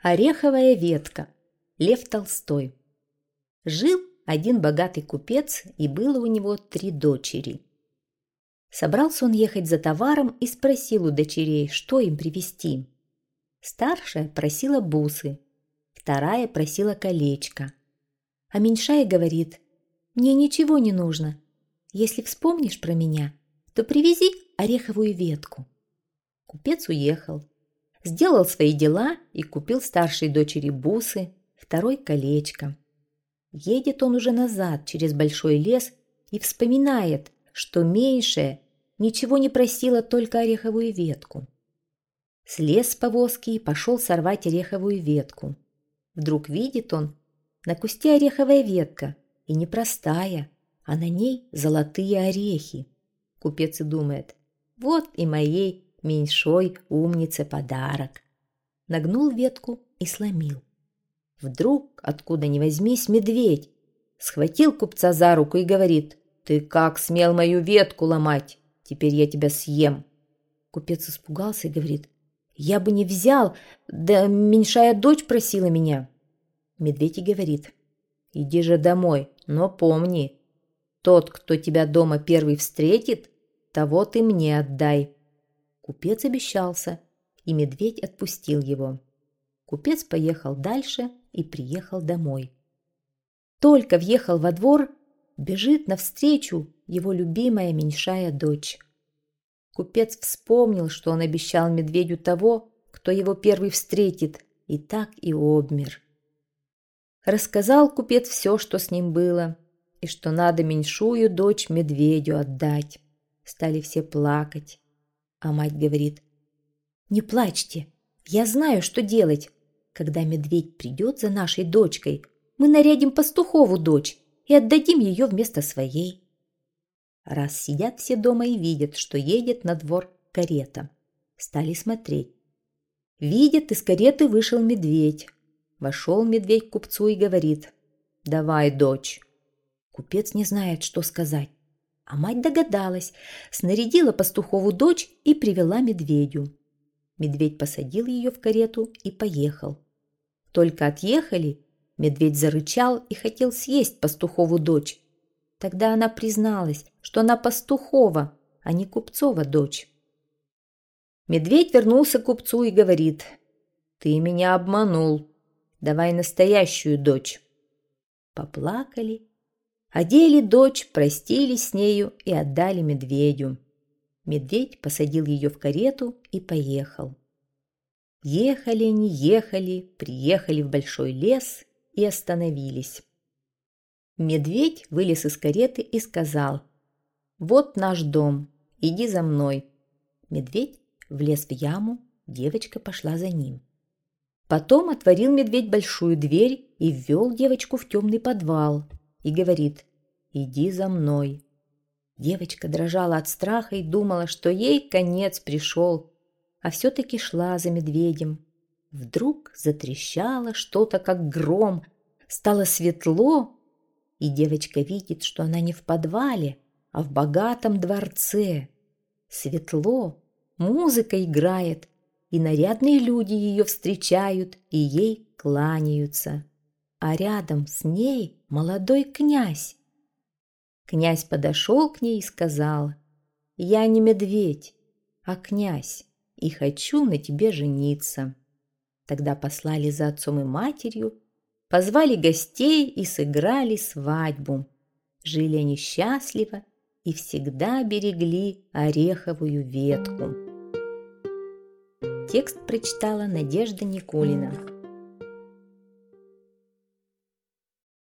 Ореховая ветка. Лев Толстой. Жил один богатый купец, и было у него 3 дочери. Собрался он ехать за товаром и спросил у дочерей, что им привезти. Старшая просила бусы, вторая просила колечко, а меньшая говорит: «Мне ничего не нужно. Если вспомнишь про меня, то привези ореховую ветку». Купец уехал, сделал свои дела и купил старшей дочери бусы, второй колечко. Едет он уже назад через большой лес и вспоминает, что меньшая ничего не просила, только ореховую ветку. Слез с повозки и пошел сорвать ореховую ветку. Вдруг видит он, на кусте ореховая ветка, и не простая, а на ней золотые орехи. Купец и думает: вот и моей меньшой умнице подарок. Нагнул ветку и сломил. Вдруг, откуда ни возьмись, медведь схватил купца за руку и говорит: «Ты как смел мою ветку ломать? Теперь я тебя съем». Купец испугался и говорит: «Я бы не взял, да меньшая дочь просила меня». Медведь и говорит: «Иди же домой, но помни, тот, кто тебя дома первый встретит, того ты мне отдай». Купец обещался, и медведь отпустил его. Купец поехал дальше и приехал домой. Только въехал во двор, бежит навстречу его любимая меньшая дочь. Купец вспомнил, что он обещал медведю того, кто его первый встретит, и так и обмер. Рассказал купец все, что с ним было, и что надо меньшую дочь медведю отдать. Стали все плакать. А мать говорит: «Не плачьте, я знаю, что делать. Когда медведь придет за нашей дочкой, мы нарядим пастухову дочь и отдадим ее вместо своей». Раз сидят все дома и видят, что едет на двор карета. Стали смотреть. Видят, из кареты вышел медведь. Вошел медведь к купцу и говорит: «Давай, дочь». Купец не знает, что сказать. А мать догадалась, снарядила пастухову дочь и привела медведю. Медведь посадил ее в карету и поехал. Только отъехали, медведь зарычал и хотел съесть пастухову дочь. Тогда она призналась, что она пастухова, а не купцова дочь. Медведь вернулся к купцу и говорит: «Ты меня обманул, давай настоящую дочь». Поплакали, одели дочь, простились с нею и отдали медведю. Медведь посадил ее в карету и поехал. Ехали они, ехали, приехали в большой лес и остановились. Медведь вылез из кареты и сказал: «Вот наш дом, иди за мной». Медведь влез в яму, девочка пошла за ним. Потом отворил медведь большую дверь и ввел девочку в темный подвал и говорит: «Иди за мной». Девочка дрожала от страха и думала, что ей конец пришел, а все-таки шла за медведем. Вдруг затрещало что-то, как гром, стало светло, и девочка видит, что она не в подвале, а в богатом дворце. Светло, музыка играет, и нарядные люди ее встречают и ей кланяются. А рядом с ней молодой князь. Князь подошел к ней и сказал: «Я не медведь, а князь, и хочу на тебе жениться». Тогда послали за отцом и матерью, позвали гостей и сыграли свадьбу. Жили они счастливо и всегда берегли ореховую ветку. Текст прочитала Надежда Никулина.